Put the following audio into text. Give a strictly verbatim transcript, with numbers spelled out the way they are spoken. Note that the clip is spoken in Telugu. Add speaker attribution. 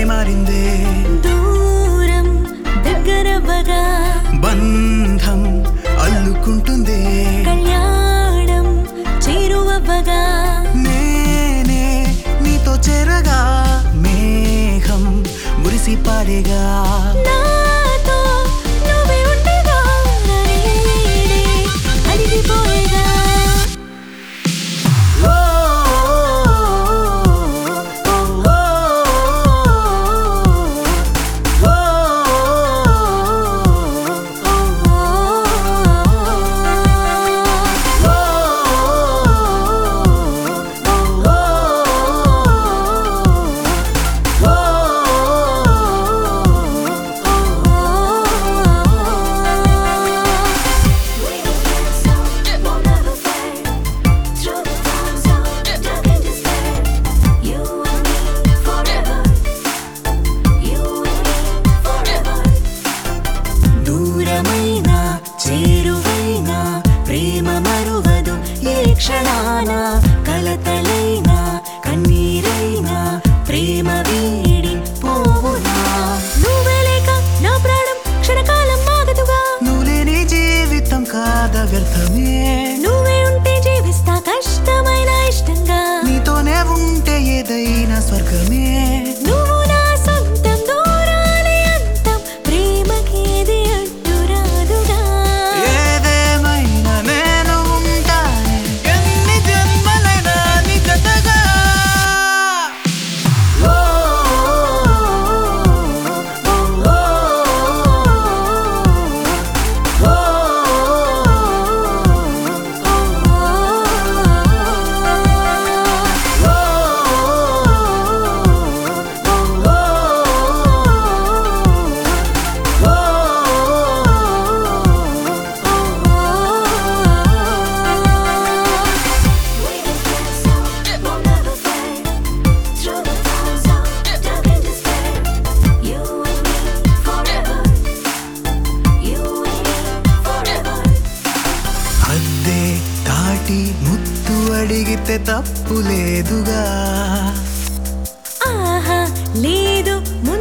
Speaker 1: మారిందే
Speaker 2: దూరం దగ్గరవగా
Speaker 1: బంధం అల్లుకుంటుందే
Speaker 2: కళ్యాణం చేరువగా
Speaker 1: నేనే నీతో చేరగా మేఘం మురిసి పాడేగా
Speaker 2: నాతో నువ్వే ఉండగా నేడే అడిగిపోయేగా చేరువైనా ప్రేమ మరువదు ఏ క్షణాన కలతలైనా కన్నీరైనా ప్రేమ వీడి పోవునా నువ్వే లేక నా ప్రాణం క్షణకాలం ఆగదుగా
Speaker 1: నువ్వు లేని జీవితం కాద వ్యర్థమే
Speaker 2: నువ్వే ఉంటే జీవిస్తా కష్టమైన ఇష్టంగా
Speaker 1: నీతోనే ఉంటే ఏదైనా స్వర్గమే
Speaker 2: నువ్వు నా సొంతం దూరాలే అంతం ప్రేమకేది అడ్డు రాదుగా
Speaker 1: ఏదేమైనా నేను ఉంటానే ఎన్ని జన్మలైనా నీ జతగా అద్దే దాటి ముత్తు అడిగితే తప్పు లేదుగా
Speaker 2: ఆహా లేదు